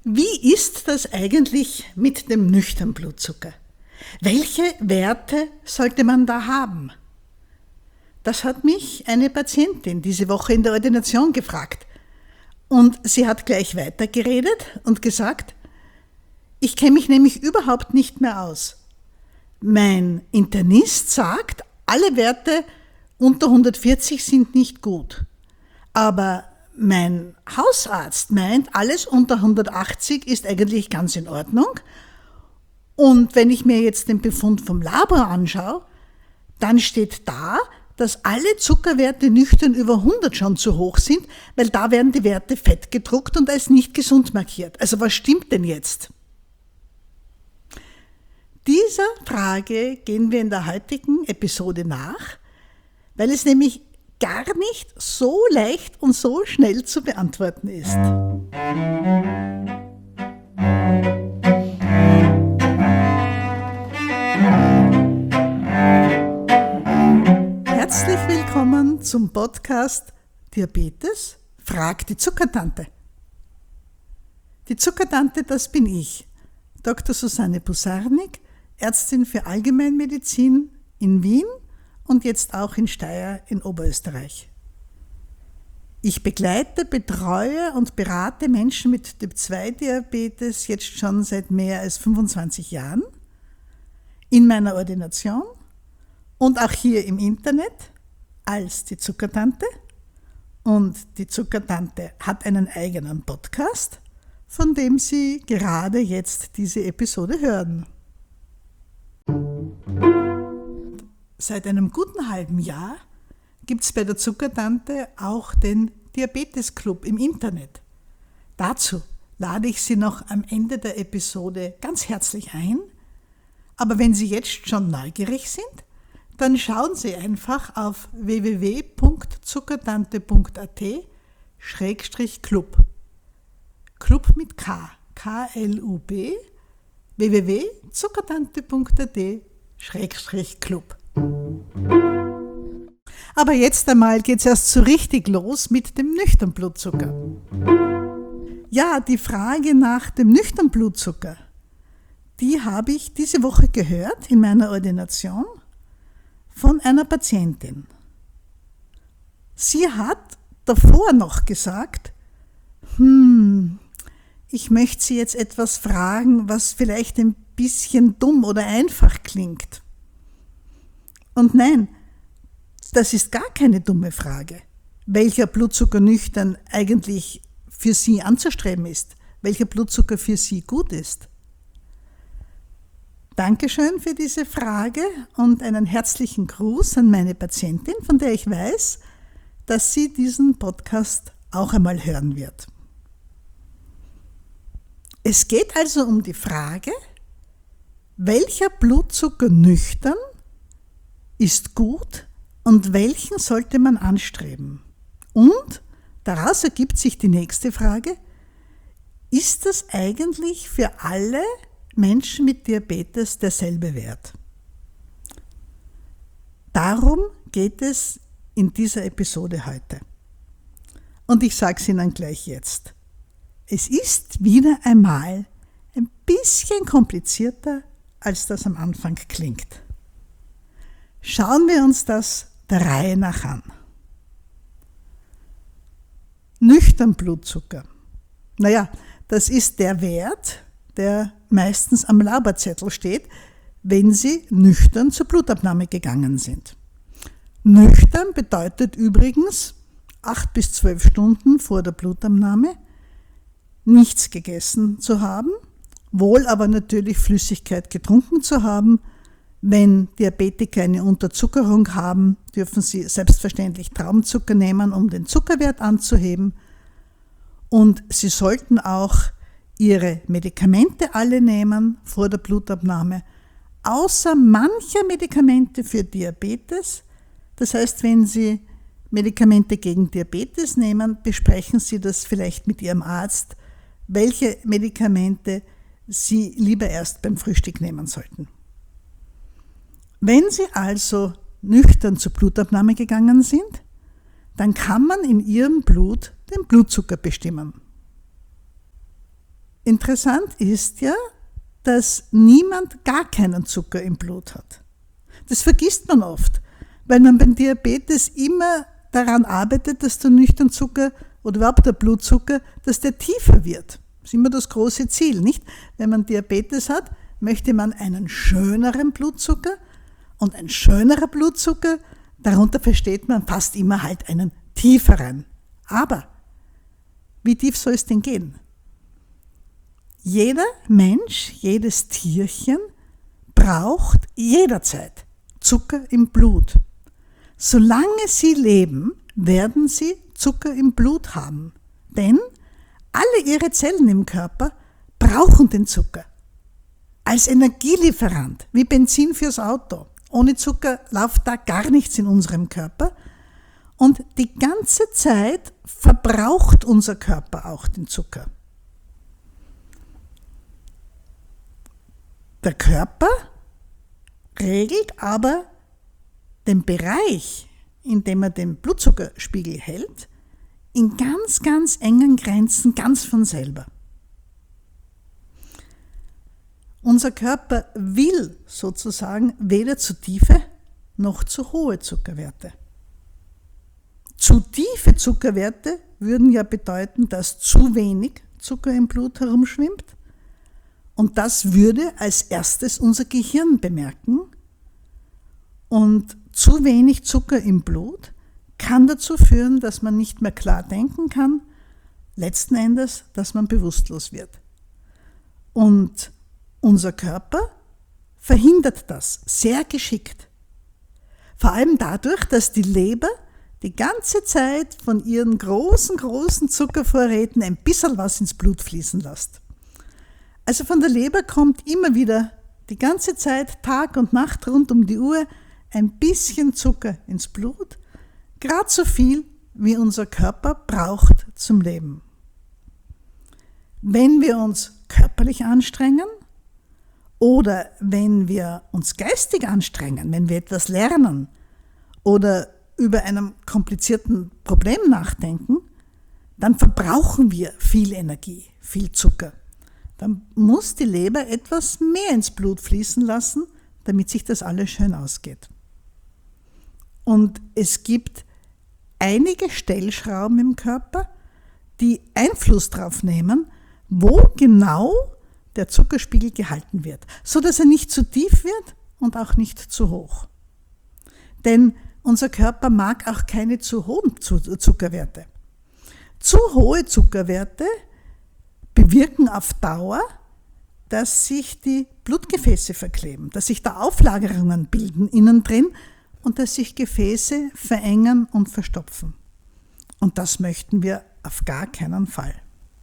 Wie ist das eigentlich mit dem nüchternen Blutzucker? Welche Werte sollte man da haben? Das hat mich eine Patientin diese Woche in der Ordination gefragt. Und sie hat gleich weitergeredet und gesagt, ich kenne mich nämlich überhaupt nicht mehr aus. Mein Internist sagt, alle Werte unter 140 sind nicht gut. Aber mein Hausarzt meint, alles unter 180 ist eigentlich ganz in Ordnung. Und wenn ich mir jetzt den Befund vom Labor anschaue, dann steht da, dass alle Zuckerwerte nüchtern über 100 schon zu hoch sind, weil da werden die Werte fett gedruckt und als nicht gesund markiert. Also was stimmt denn jetzt? Dieser Frage gehen wir in der heutigen Episode nach, weil es nämlich gar nicht so leicht und so schnell zu beantworten ist. Herzlich willkommen zum Podcast Diabetes, frag die Zuckertante. Die Zuckertante, das bin ich, Dr. Susanne Busarnik, Ärztin für Allgemeinmedizin in Wien und jetzt auch in Steyr in Oberösterreich. Ich begleite, betreue und berate Menschen mit Typ-2-Diabetes jetzt schon seit mehr als 25 Jahren in meiner Ordination und auch hier im Internet als die Zuckertante. Und die Zuckertante hat einen eigenen Podcast, von dem Sie gerade jetzt diese Episode hören. Seit einem guten halben Jahr gibt es bei der Zuckertante auch den Diabetes-Club im Internet. Dazu lade ich Sie noch am Ende der Episode ganz herzlich ein. Aber wenn Sie jetzt schon neugierig sind, dann schauen Sie einfach auf www.zuckertante.at/Club. Club mit K, K-L-U-B, www.zuckertante.at/Club. Aber jetzt einmal geht es erst so richtig los mit dem nüchternen Blutzucker. Ja, die Frage nach dem nüchternen Blutzucker, die habe ich diese Woche gehört in meiner Ordination von einer Patientin. Sie hat davor noch gesagt, ich möchte Sie jetzt etwas fragen, was vielleicht ein bisschen dumm oder einfach klingt. Und nein, das ist gar keine dumme Frage, welcher Blutzucker nüchtern eigentlich für Sie anzustreben ist, welcher Blutzucker für Sie gut ist. Dankeschön für diese Frage und einen herzlichen Gruß an meine Patientin, von der ich weiß, dass sie diesen Podcast auch einmal hören wird. Es geht also um die Frage, welcher Blutzucker nüchtern ist gut und welchen sollte man anstreben? Und daraus ergibt sich die nächste Frage, ist das eigentlich für alle Menschen mit Diabetes derselbe Wert? Darum geht es in dieser Episode heute. Und ich sage es Ihnen gleich jetzt. Es ist wieder einmal ein bisschen komplizierter, als das am Anfang klingt. Schauen wir uns das der Reihe nach an. Nüchtern Blutzucker. Naja, das ist der Wert, der meistens am Laborzettel steht, wenn Sie nüchtern zur Blutabnahme gegangen sind. Nüchtern bedeutet übrigens 8 bis 12 Stunden vor der Blutabnahme nichts gegessen zu haben, wohl aber natürlich Flüssigkeit getrunken zu haben. Wenn Diabetiker eine Unterzuckerung haben, dürfen sie selbstverständlich Traubenzucker nehmen, um den Zuckerwert anzuheben. Und sie sollten auch ihre Medikamente alle nehmen vor der Blutabnahme, außer mancher Medikamente für Diabetes. Das heißt, wenn Sie Medikamente gegen Diabetes nehmen, besprechen Sie das vielleicht mit Ihrem Arzt, welche Medikamente Sie lieber erst beim Frühstück nehmen sollten. Wenn Sie also nüchtern zur Blutabnahme gegangen sind, dann kann man in Ihrem Blut den Blutzucker bestimmen. interessant ist ja, dass niemand gar keinen Zucker im Blut hat. Das vergisst man oft, weil man beim Diabetes immer daran arbeitet, dass der nüchtern Zucker oder überhaupt der Blutzucker, dass der tiefer wird. Das ist immer das große Ziel, nicht? Wenn man Diabetes hat, möchte man einen schöneren Blutzucker und ein schönerer Blutzucker, darunter versteht man fast immer halt einen tieferen. Aber wie tief soll es denn gehen? Jeder Mensch, jedes Tierchen braucht jederzeit Zucker im Blut. Solange sie leben, werden sie Zucker im Blut haben. Denn alle ihre Zellen im Körper brauchen den Zucker. Als Energielieferant, wie Benzin fürs Auto. Ohne Zucker läuft da gar nichts in unserem Körper. Und die ganze Zeit verbraucht unser Körper auch den Zucker. Der Körper regelt aber den Bereich, in dem er den Blutzuckerspiegel hält, in ganz, ganz engen Grenzen ganz von selber. Unser Körper will sozusagen weder zu tiefe noch zu hohe Zuckerwerte. Zu tiefe Zuckerwerte würden ja bedeuten, dass zu wenig Zucker im Blut herumschwimmt. Und das würde als erstes unser Gehirn bemerken. Und zu wenig Zucker im Blut kann dazu führen, dass man nicht mehr klar denken kann, letzten Endes, dass man bewusstlos wird. Und unser Körper verhindert das sehr geschickt. Vor allem dadurch, dass die Leber die ganze Zeit von ihren großen Zuckervorräten ein bisschen was ins Blut fließen lässt. Also von der Leber kommt immer wieder die ganze Zeit, Tag und Nacht rund um die Uhr, ein bisschen Zucker ins Blut, gerade so viel, wie unser Körper braucht zum Leben. Wenn wir uns körperlich anstrengen oder wenn wir uns geistig anstrengen, wenn wir etwas lernen oder über einem komplizierten Problem nachdenken, dann verbrauchen wir viel Energie, viel Zucker. Dann muss die Leber etwas mehr ins Blut fließen lassen, damit sich das alles schön ausgeht. Und es gibt einige Stellschrauben im Körper, die Einfluss darauf nehmen, wo genau der Zuckerspiegel gehalten wird, so dass er nicht zu tief wird und auch nicht zu hoch. Denn unser Körper mag auch keine zu hohen Zuckerwerte. Zu hohe Zuckerwerte bewirken auf Dauer, dass sich die Blutgefäße verkleben, dass sich da Auflagerungen bilden innen drin und dass sich Gefäße verengen und verstopfen. Und das möchten wir auf gar keinen Fall.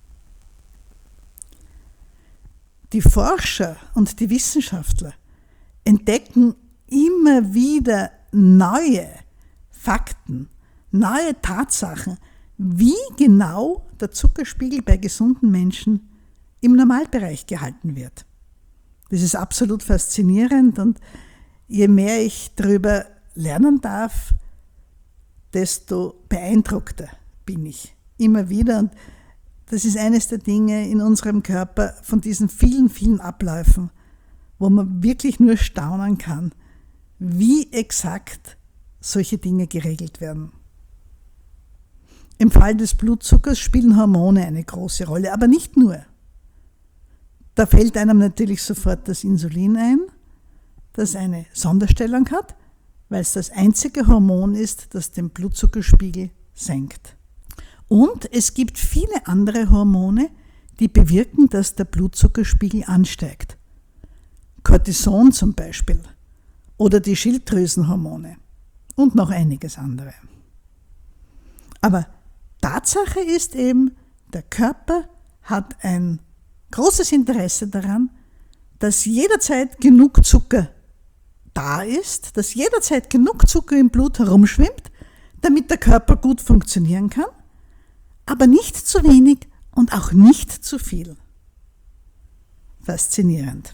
Die Forscher und die Wissenschaftler entdecken immer wieder neue Fakten, neue Tatsachen, wie genau der Zuckerspiegel bei gesunden Menschen im Normalbereich gehalten wird. Das ist absolut faszinierend und je mehr ich darüber lernen darf, desto beeindruckter bin ich immer wieder. Und das ist eines der Dinge in unserem Körper von diesen vielen Abläufen, wo man wirklich nur staunen kann, wie exakt solche Dinge geregelt werden. Im Fall des Blutzuckers spielen Hormone eine große Rolle, aber nicht nur. Da fällt einem natürlich sofort das Insulin ein, das eine Sonderstellung hat, weil es das einzige Hormon ist, das den Blutzuckerspiegel senkt. Und es gibt viele andere Hormone, die bewirken, dass der Blutzuckerspiegel ansteigt. Cortison zum Beispiel oder die Schilddrüsenhormone und noch einiges andere. Aber Tatsache ist eben, der Körper hat ein großes Interesse daran, dass jederzeit genug Zucker da ist, dass jederzeit genug Zucker im Blut herumschwimmt, damit der Körper gut funktionieren kann, aber nicht zu wenig und auch nicht zu viel. Faszinierend.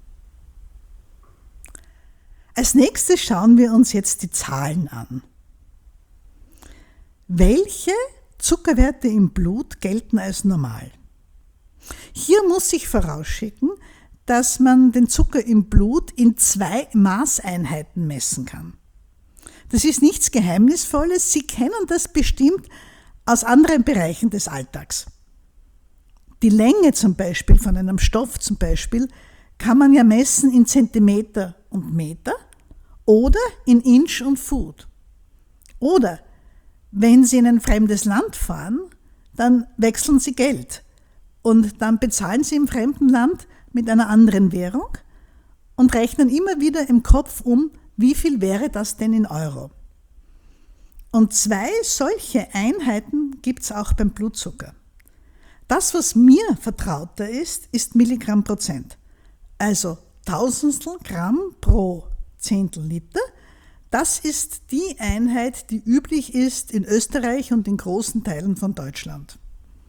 Als nächstes schauen wir uns jetzt die Zahlen an. Welche Zuckerwerte im Blut gelten als normal? Hier muss ich vorausschicken, dass man den Zucker im Blut in 2 Maßeinheiten messen kann. Das ist nichts Geheimnisvolles, Sie kennen das bestimmt aus anderen Bereichen des Alltags. Die Länge zum Beispiel von einem Stoff zum Beispiel kann man ja messen in Zentimeter und Meter oder in Inch und Foot. Oder wenn Sie in ein fremdes Land fahren, dann wechseln Sie Geld und dann bezahlen Sie im fremden Land mit einer anderen Währung und rechnen immer wieder im Kopf um, wie viel wäre das denn in Euro. Und 2 solche Einheiten gibt es auch beim Blutzucker. Das, was mir vertrauter ist, ist Milligramm Prozent. Also Tausendstel Gramm pro Zehntel Liter. Das ist die Einheit, die üblich ist in Österreich und in großen Teilen von Deutschland.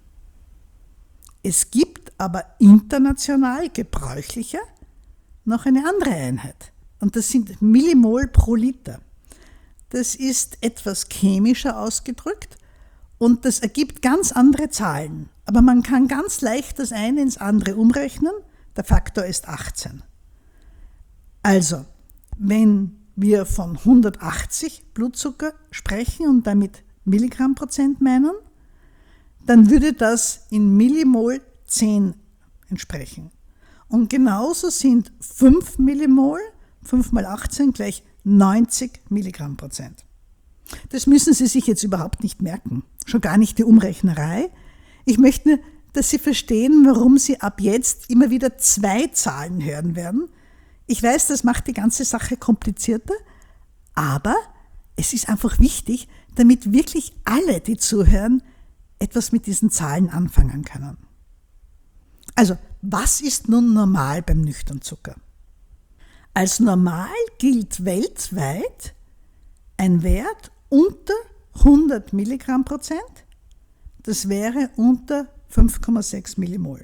Es gibt aber international gebräuchlicher noch eine andere Einheit. Und das sind Millimol pro Liter. Das ist etwas chemischer ausgedrückt und das ergibt ganz andere Zahlen. Aber man kann ganz leicht das eine ins andere umrechnen. Der Faktor ist 18. Also, wenn wir von 180 Blutzucker sprechen und damit Milligramm Prozent meinen, dann würde das in Millimol 10 entsprechen. Und genauso sind 5 Millimol, 5 mal 18 gleich 90 Milligramm Prozent. Das müssen Sie sich jetzt überhaupt nicht merken, schon gar nicht die Umrechnerei. Ich möchte nur, dass Sie verstehen, warum Sie ab jetzt immer wieder 2 Zahlen hören werden. Ich weiß, das macht die ganze Sache komplizierter, aber es ist einfach wichtig, damit wirklich alle, die zuhören, etwas mit diesen Zahlen anfangen können. Also, was ist nun normal beim Nüchternzucker? Als normal gilt weltweit ein Wert unter 100 Milligramm Prozent, das wäre unter 5,6 Millimol.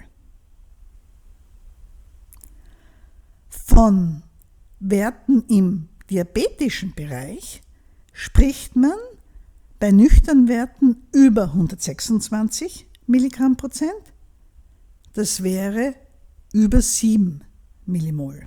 Von Werten im diabetischen Bereich spricht man bei Nüchternwerten über 126 Milligramm Prozent, das wäre über 7 Millimol.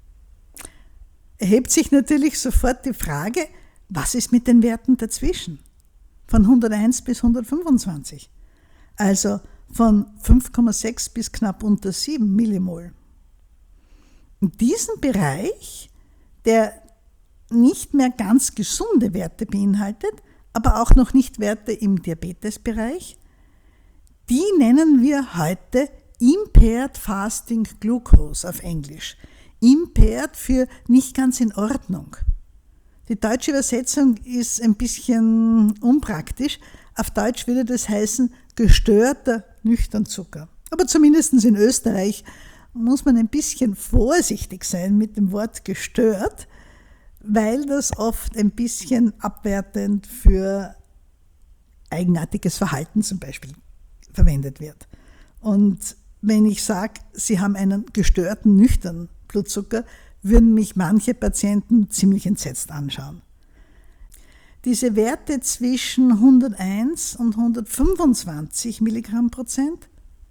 Erhebt sich natürlich sofort die Frage, was ist mit den Werten dazwischen? Von 101 bis 125, also von 5,6 bis knapp unter 7 Millimol. In diesem Bereich, der nicht mehr ganz gesunde Werte beinhaltet, aber auch noch nicht Werte im Diabetesbereich, die nennen wir heute Impaired Fasting Glucose auf Englisch. Impaired für nicht ganz in Ordnung. Die deutsche Übersetzung ist ein bisschen unpraktisch. Auf Deutsch würde das heißen gestörter Nüchternzucker. Aber zumindest in Österreich muss man ein bisschen vorsichtig sein mit dem Wort gestört, weil das oft ein bisschen abwertend für eigenartiges Verhalten zum Beispiel verwendet wird. Und wenn ich sage, Sie haben einen gestörten nüchternen Blutzucker, würden mich manche Patienten ziemlich entsetzt anschauen. Diese Werte zwischen 101 und 125 Milligramm Prozent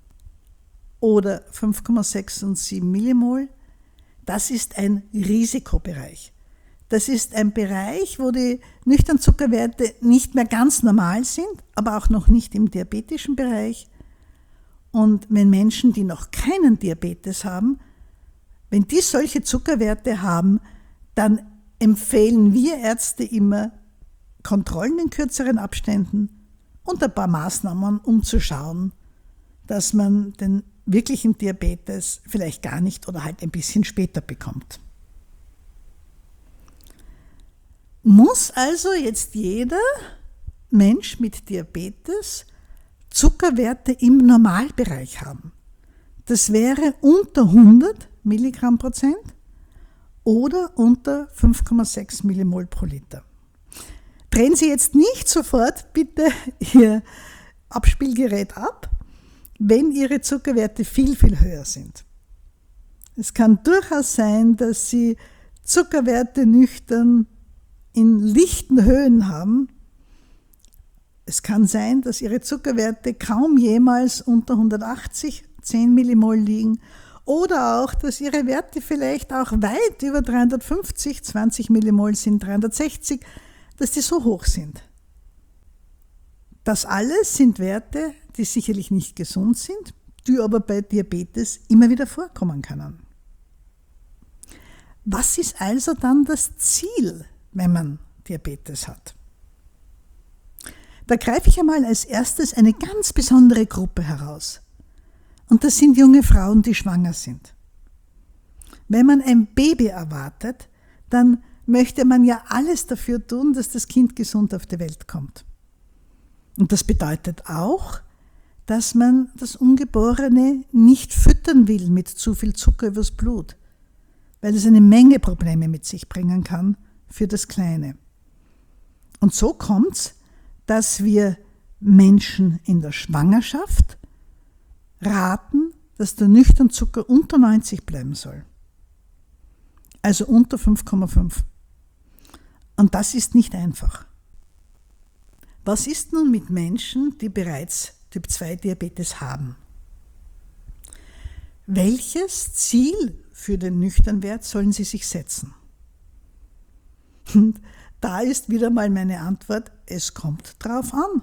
oder 5,6 und 7 Millimol, das ist ein Risikobereich. Das ist ein Bereich, wo die Nüchternzuckerwerte nicht mehr ganz normal sind, aber auch noch nicht im diabetischen Bereich. Und wenn Menschen, die noch keinen Diabetes haben, wenn die solche Zuckerwerte haben, dann empfehlen wir Ärzte immer Kontrollen in kürzeren Abständen und ein paar Maßnahmen, um zu schauen, dass man den wirklichen Diabetes vielleicht gar nicht oder halt ein bisschen später bekommt. Muss also jetzt jeder Mensch mit Diabetes Zuckerwerte im Normalbereich haben? Das wäre unter 100 Milligramm Prozent oder unter 5,6 Millimol pro Liter. Drehen Sie jetzt nicht sofort bitte Ihr Abspielgerät ab, wenn Ihre Zuckerwerte viel, viel höher sind. Es kann durchaus sein, dass Sie Zuckerwerte nüchtern in lichten Höhen haben. Es kann sein, dass Ihre Zuckerwerte kaum jemals unter 180 10 Millimol liegen oder auch, dass ihre Werte vielleicht auch weit über 350, 20 Millimol sind, 360, dass die so hoch sind. Das alles sind Werte, die sicherlich nicht gesund sind, die aber bei Diabetes immer wieder vorkommen können. Was ist also dann das Ziel, wenn man Diabetes hat? Da greife ich einmal als erstes eine ganz besondere Gruppe heraus. Und das sind junge Frauen, die schwanger sind. Wenn man ein Baby erwartet, dann möchte man ja alles dafür tun, dass das Kind gesund auf die Welt kommt. Und das bedeutet auch, dass man das Ungeborene nicht füttern will mit zu viel Zucker übers Blut, weil es eine Menge Probleme mit sich bringen kann für das Kleine. Und so kommt's, dass wir Menschen in der Schwangerschaft raten, dass der Nüchternzucker unter 90 bleiben soll. Also unter 5,5. Und das ist nicht einfach. Was ist nun mit Menschen, die bereits Typ-2-Diabetes haben? Welches Ziel für den Nüchternwert sollen sie sich setzen? Und da ist wieder mal meine Antwort, es kommt drauf an.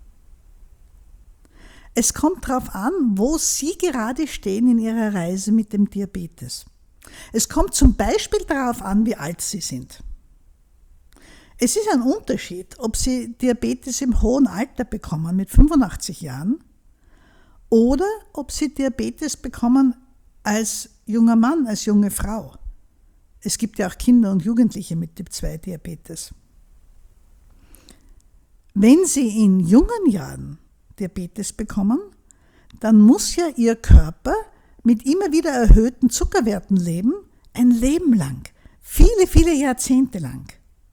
Es kommt drauf an, wo Sie gerade stehen in Ihrer Reise mit dem Diabetes. Es kommt zum Beispiel darauf an, wie alt Sie sind. Es ist ein Unterschied, ob Sie Diabetes im hohen Alter bekommen, mit 85 Jahren, oder ob Sie Diabetes bekommen als junger Mann, als junge Frau. Es gibt ja auch Kinder und Jugendliche mit Typ-2-Diabetes. Wenn Sie in jungen Jahren Diabetes bekommen, dann muss ja Ihr Körper mit immer wieder erhöhten Zuckerwerten leben, ein Leben lang, viele, viele Jahrzehnte lang.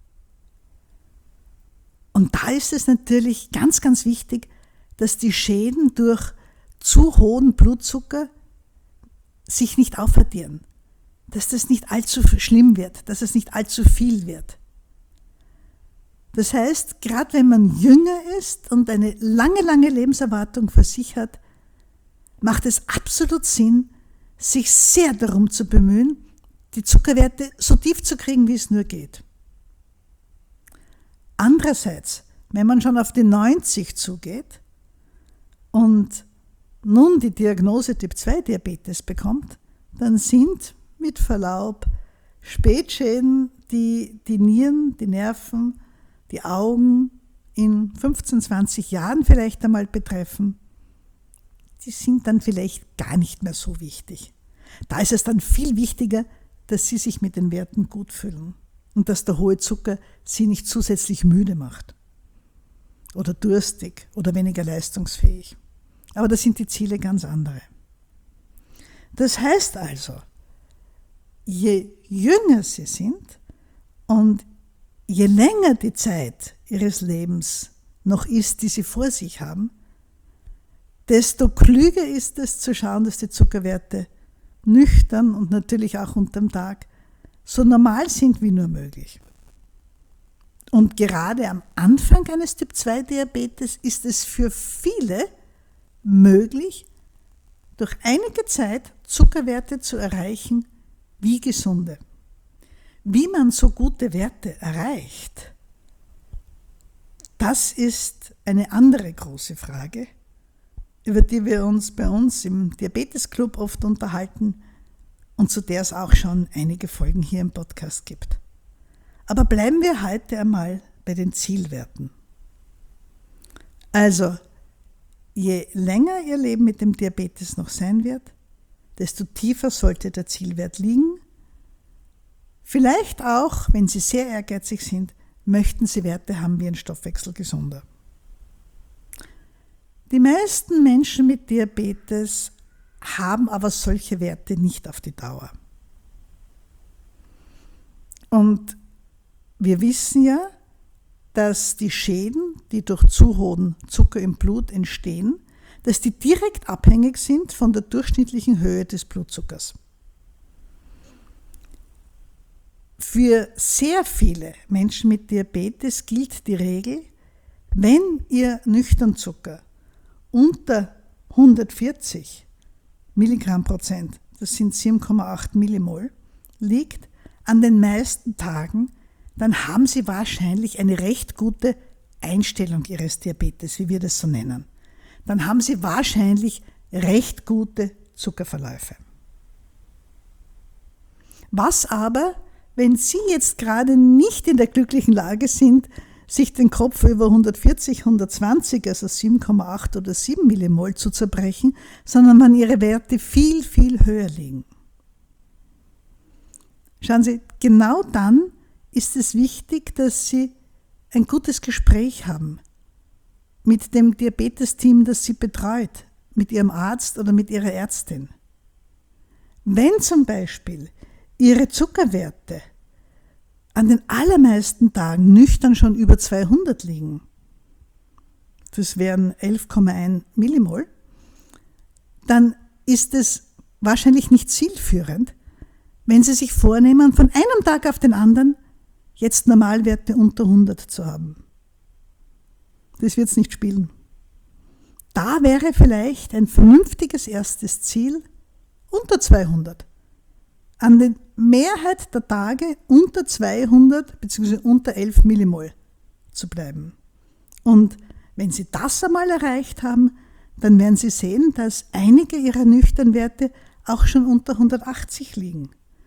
Und da ist es natürlich ganz, ganz wichtig, dass die Schäden durch zu hohen Blutzucker sich nicht aufaddieren, dass das nicht allzu schlimm wird, dass es nicht allzu viel wird. Das heißt, gerade wenn man jünger ist und eine lange, lange Lebenserwartung vor sich hat, macht es absolut Sinn, sich sehr darum zu bemühen, die Zuckerwerte so tief zu kriegen, wie es nur geht. Andererseits, wenn man schon auf die 90 zugeht und nun die Diagnose Typ-2-Diabetes bekommt, dann sind mit Verlaub Spätschäden, die Nieren, die Nerven, die Augen in 15, 20 Jahren vielleicht einmal betreffen, die sind dann vielleicht gar nicht mehr so wichtig. Da ist es dann viel wichtiger, dass Sie sich mit den Werten gut fühlen und dass der hohe Zucker Sie nicht zusätzlich müde macht oder durstig oder weniger leistungsfähig. Aber da sind die Ziele ganz andere. Das heißt also, je jünger Sie sind und je länger die Zeit Ihres Lebens noch ist, die Sie vor sich haben, desto klüger ist es zu schauen, dass die Zuckerwerte nüchtern und natürlich auch unterm Tag so normal sind wie nur möglich. Und gerade am Anfang eines Typ-2-Diabetes ist es für viele möglich, durch einige Zeit Zuckerwerte zu erreichen wie gesunde. Wie man so gute Werte erreicht, das ist eine andere große Frage, über die wir uns bei uns im Diabetesclub oft unterhalten und zu der es auch schon einige Folgen hier im Podcast gibt. Aber bleiben wir heute einmal bei den Zielwerten. Also, je länger Ihr Leben mit dem Diabetes noch sein wird, desto tiefer sollte der Zielwert liegen. Vielleicht auch, wenn Sie sehr ehrgeizig sind, möchten Sie Werte haben wie ein Stoffwechsel gesunder. Die meisten Menschen mit Diabetes haben aber solche Werte nicht auf die Dauer. Und wir wissen ja, dass die Schäden, die durch zu hohen Zucker im Blut entstehen, dass die direkt abhängig sind von der durchschnittlichen Höhe des Blutzuckers. Für sehr viele Menschen mit Diabetes gilt die Regel, wenn Ihr Nüchternzucker unter 140 Milligramm Prozent, das sind 7,8 Millimol, liegt an den meisten Tagen, dann haben Sie wahrscheinlich eine recht gute Einstellung Ihres Diabetes, wie wir das so nennen. Dann haben Sie wahrscheinlich recht gute Zuckerverläufe. Was aber, wenn Sie jetzt gerade nicht in der glücklichen Lage sind, sich den Kopf über 140, 120, also 7,8 oder 7 Millimol zu zerbrechen, sondern wenn Ihre Werte viel, viel höher liegen? Schauen Sie, genau dann ist es wichtig, dass Sie ein gutes Gespräch haben mit dem Diabetesteam, das Sie betreut, mit Ihrem Arzt oder mit Ihrer Ärztin. Wenn zum Beispiel Ihre Zuckerwerte an den allermeisten Tagen nüchtern schon über 200 liegen, das wären 11,1 Millimol, dann ist es wahrscheinlich nicht zielführend, wenn Sie sich vornehmen, von einem Tag auf den anderen jetzt Normalwerte unter 100 zu haben. Das wird es nicht spielen. Da wäre vielleicht ein vernünftiges erstes Ziel unter 200. An der Mehrheit der Tage unter 200 bzw. unter 11 Millimol zu bleiben. Und wenn Sie das einmal erreicht haben, dann werden Sie sehen, dass einige Ihrer Nüchternwerte auch schon unter 180 liegen.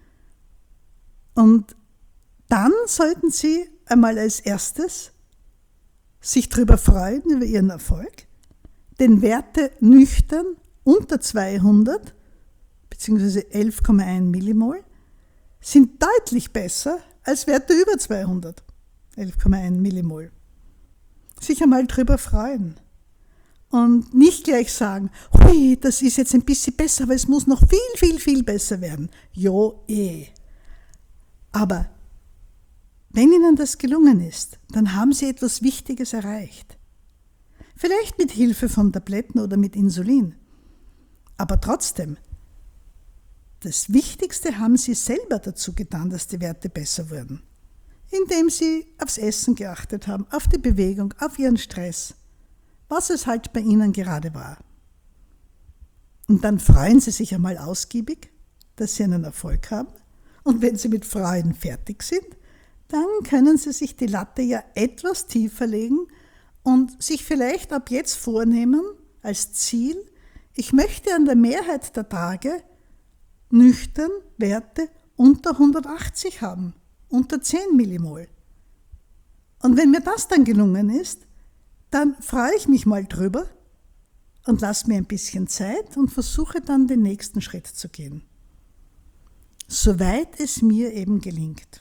Und dann sollten Sie einmal als erstes sich darüber freuen, über Ihren Erfolg, denn Werte nüchtern unter 200 bzw. 11,1 Millimol sind deutlich besser als Werte über 200, 11,1 Millimol. Sich einmal darüber freuen und nicht gleich sagen, hui, das ist jetzt ein bisschen besser, aber es muss noch viel, viel, viel besser werden. Jo, Aber wenn Ihnen das gelungen ist, dann haben Sie etwas Wichtiges erreicht. Vielleicht mit Hilfe von Tabletten oder mit Insulin. Aber trotzdem, das Wichtigste haben Sie selber dazu getan, dass die Werte besser wurden. Indem Sie aufs Essen geachtet haben, auf die Bewegung, auf Ihren Stress, was es halt bei Ihnen gerade war. Und dann freuen Sie sich einmal ausgiebig, dass Sie einen Erfolg haben. Und wenn Sie mit Freuden fertig sind, dann können Sie sich die Latte ja etwas tiefer legen und sich vielleicht ab jetzt vornehmen als Ziel, ich möchte an der Mehrheit der Tage nüchtern Werte unter 180 haben, unter 10 Millimol. Und wenn mir das dann gelungen ist, dann freue ich mich mal drüber und lasse mir ein bisschen Zeit und versuche dann den nächsten Schritt zu gehen. Soweit es mir eben gelingt.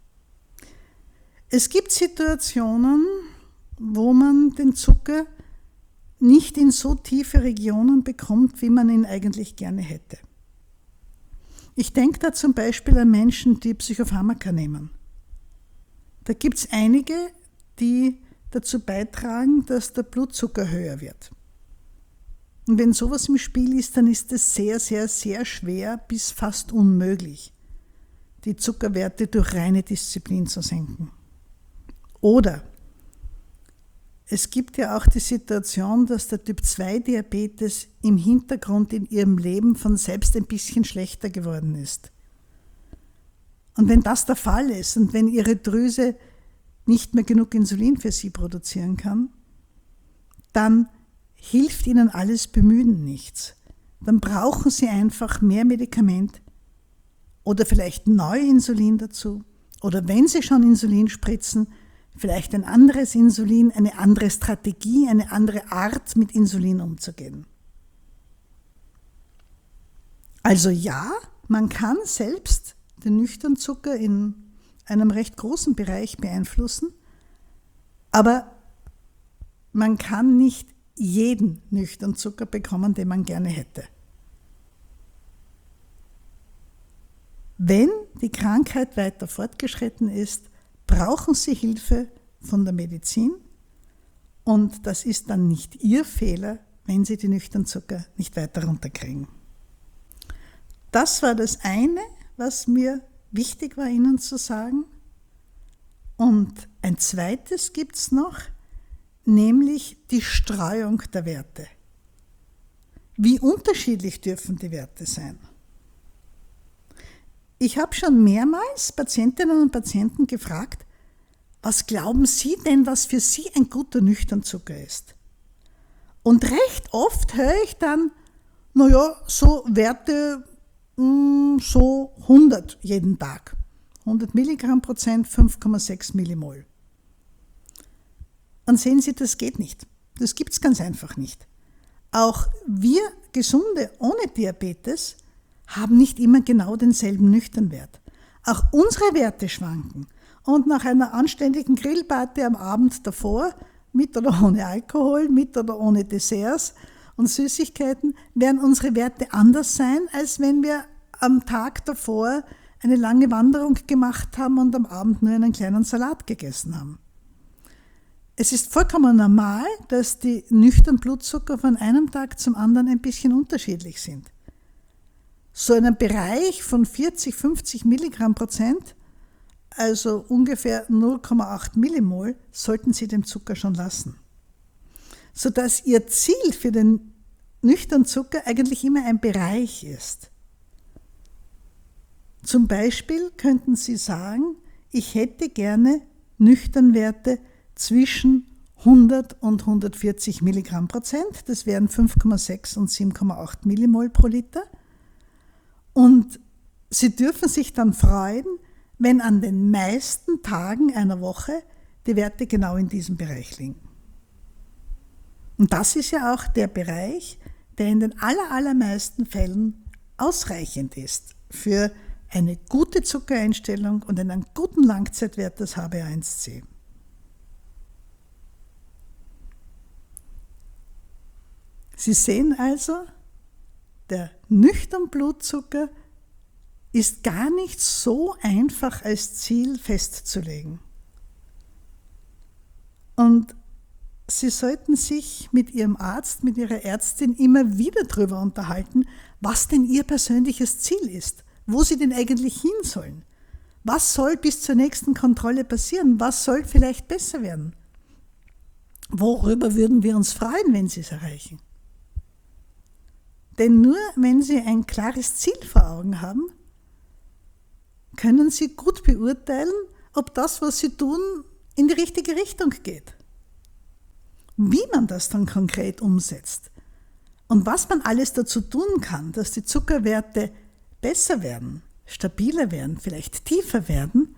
Es gibt Situationen, wo man den Zucker nicht in so tiefe Regionen bekommt, wie man ihn eigentlich gerne hätte. Ich denke da zum Beispiel an Menschen, die Psychopharmaka nehmen. Da gibt es einige, die dazu beitragen, dass der Blutzucker höher wird. Und wenn sowas im Spiel ist, dann ist es sehr, sehr, sehr schwer bis fast unmöglich, die Zuckerwerte durch reine Disziplin zu senken. Oder es gibt ja auch die Situation, dass der Typ-2-Diabetes im Hintergrund in ihrem Leben von selbst ein bisschen schlechter geworden ist. Und wenn das der Fall ist und wenn ihre Drüse nicht mehr genug Insulin für sie produzieren kann, dann hilft ihnen alles Bemühen nichts. Dann brauchen sie einfach mehr Medikament oder vielleicht neu Insulin dazu. Oder wenn sie schon Insulin spritzen, vielleicht ein anderes Insulin, eine andere Strategie, eine andere Art, mit Insulin umzugehen. Also ja, man kann selbst den Nüchternzucker in einem recht großen Bereich beeinflussen, aber man kann nicht jeden Nüchternzucker bekommen, den man gerne hätte. Wenn die Krankheit weiter fortgeschritten ist, brauchen Sie Hilfe von der Medizin und das ist dann nicht Ihr Fehler, wenn Sie die Nüchternzucker nicht weiter runterkriegen. Das war das eine, was mir wichtig war, Ihnen zu sagen. Und ein zweites gibt es noch, nämlich die Streuung der Werte. Wie unterschiedlich dürfen die Werte sein? Ich habe schon mehrmals Patientinnen und Patienten gefragt, was glauben Sie denn, was für Sie ein guter Nüchternzucker ist? Und recht oft höre ich dann, so Werte so 100 jeden Tag. 100 Milligramm Prozent, 5,6 Millimol. Und sehen Sie, das geht nicht. Das gibt es ganz einfach nicht. Auch wir Gesunde ohne Diabetes haben nicht immer genau denselben Nüchternwert. Auch unsere Werte schwanken. Und nach einer anständigen Grillparty am Abend davor, mit oder ohne Alkohol, mit oder ohne Desserts und Süßigkeiten, werden unsere Werte anders sein, als wenn wir am Tag davor eine lange Wanderung gemacht haben und am Abend nur einen kleinen Salat gegessen haben. Es ist vollkommen normal, dass die nüchternen Blutzucker von einem Tag zum anderen ein bisschen unterschiedlich sind. So einen Bereich von 40, 50 Milligramm Prozent, also ungefähr 0,8 Millimol, sollten Sie dem Zucker schon lassen. Sodass Ihr Ziel für den nüchternen Zucker eigentlich immer ein Bereich ist. Zum Beispiel könnten Sie sagen, ich hätte gerne Nüchternwerte zwischen 100 und 140 Milligramm Prozent, das wären 5,6 und 7,8 Millimol pro Liter. Und Sie dürfen sich dann freuen, wenn an den meisten Tagen einer Woche die Werte genau in diesem Bereich liegen. Und das ist ja auch der Bereich, der in den allermeisten Fällen ausreichend ist für eine gute Zuckereinstellung und einen guten Langzeitwert des HbA1c. Sie sehen also, der nüchterne Blutzucker ist gar nicht so einfach als Ziel festzulegen. Und Sie sollten sich mit Ihrem Arzt, mit Ihrer Ärztin immer wieder darüber unterhalten, was denn Ihr persönliches Ziel ist, wo Sie denn eigentlich hin sollen. Was soll bis zur nächsten Kontrolle passieren? Was soll vielleicht besser werden? Worüber würden wir uns freuen, wenn Sie es erreichen? Denn nur wenn Sie ein klares Ziel vor Augen haben, können Sie gut beurteilen, ob das, was Sie tun, in die richtige Richtung geht. Wie man das dann konkret umsetzt und was man alles dazu tun kann, dass die Zuckerwerte besser werden, stabiler werden, vielleicht tiefer werden,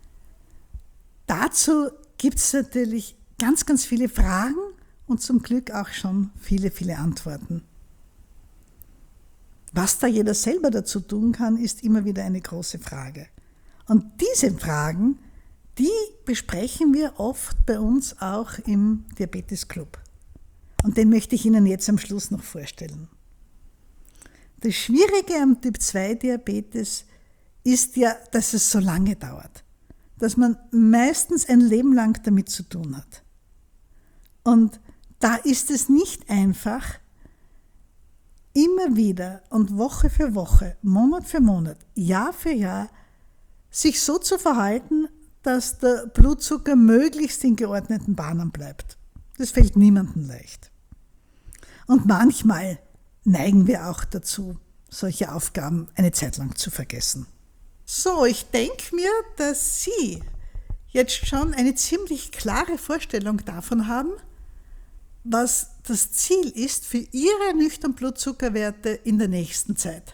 dazu gibt es natürlich ganz, ganz viele Fragen und zum Glück auch schon viele, viele Antworten. Was da jeder selber dazu tun kann, ist immer wieder eine große Frage. Und diese Fragen, die besprechen wir oft bei uns auch im Diabetes Club. Und den möchte ich Ihnen jetzt am Schluss noch vorstellen. Das Schwierige am Typ-2-Diabetes ist ja, dass es so lange dauert. Dass man meistens ein Leben lang damit zu tun hat. Und da ist es nicht einfach, immer wieder und Woche für Woche, Monat für Monat, Jahr für Jahr, sich so zu verhalten, dass der Blutzucker möglichst in geordneten Bahnen bleibt. Das fällt niemandem leicht. Und manchmal neigen wir auch dazu, solche Aufgaben eine Zeit lang zu vergessen. So, ich denke mir, dass Sie jetzt schon eine ziemlich klare Vorstellung davon haben, was das Ziel ist für Ihre nüchternen Blutzuckerwerte in der nächsten Zeit.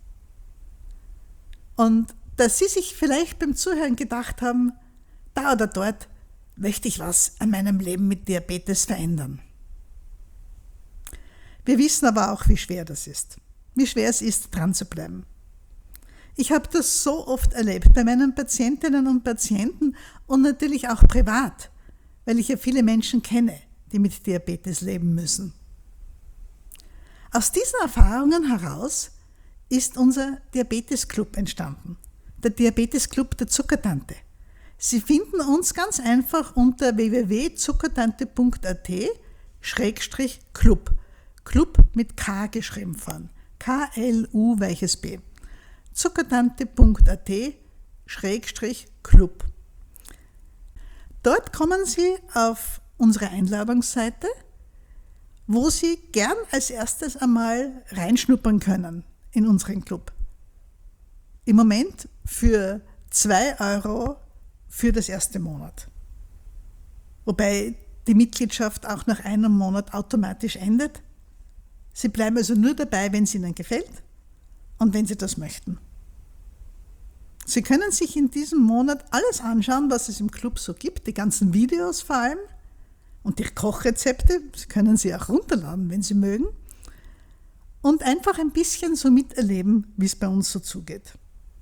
Und dass Sie sich vielleicht beim Zuhören gedacht haben, da oder dort möchte ich was an meinem Leben mit Diabetes verändern. Wir wissen aber auch, wie schwer das ist. Wie schwer es ist, dran zu bleiben. Ich habe das so oft erlebt bei meinen Patientinnen und Patienten und natürlich auch privat, weil ich ja viele Menschen kenne, die mit Diabetes leben müssen. Aus diesen Erfahrungen heraus ist unser Diabetes Club entstanden. Der Diabetes Club der Zuckertante. Sie finden uns ganz einfach unter www.zuckertante.at/Club. Club mit K geschrieben vorn. KLU-B. Zuckertante.at/Club. Dort kommen Sie auf unsere Einladungsseite wo Sie gern als erstes einmal reinschnuppern können in unseren Club. Im Moment für 2 € für das erste Monat. Wobei die Mitgliedschaft auch nach einem Monat automatisch endet. Sie bleiben also nur dabei, wenn es Ihnen gefällt und wenn Sie das möchten. Sie können sich in diesem Monat alles anschauen, was es im Club so gibt, die ganzen Videos vor allem und die Kochrezepte. Sie können sie auch runterladen, wenn Sie mögen. Und einfach ein bisschen so miterleben, wie es bei uns so zugeht.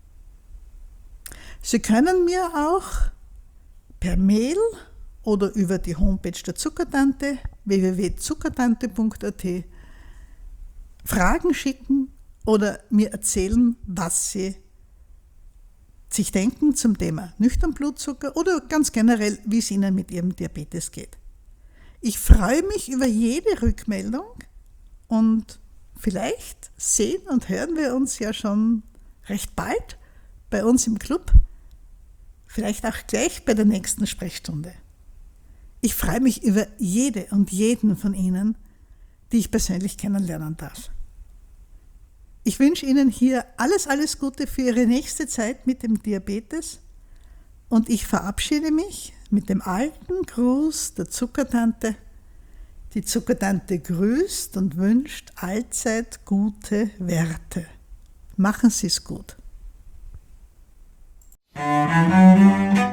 Sie können mir auch per Mail oder über die Homepage der Zuckertante www.zuckertante.at Fragen schicken oder mir erzählen, was Sie sich denken zum Thema Nüchternblutzucker oder ganz generell, wie es Ihnen mit Ihrem Diabetes geht. Ich freue mich über jede Rückmeldung und vielleicht sehen und hören wir uns ja schon recht bald bei uns im Club, vielleicht auch gleich bei der nächsten Sprechstunde. Ich freue mich über jede und jeden von Ihnen, die ich persönlich kennenlernen darf. Ich wünsche Ihnen hier alles Gute für Ihre nächste Zeit mit dem Diabetes und ich verabschiede mich mit dem alten Gruß der Zuckertante. Die Zuckertante grüßt und wünscht allzeit gute Werte. Machen Sie es gut.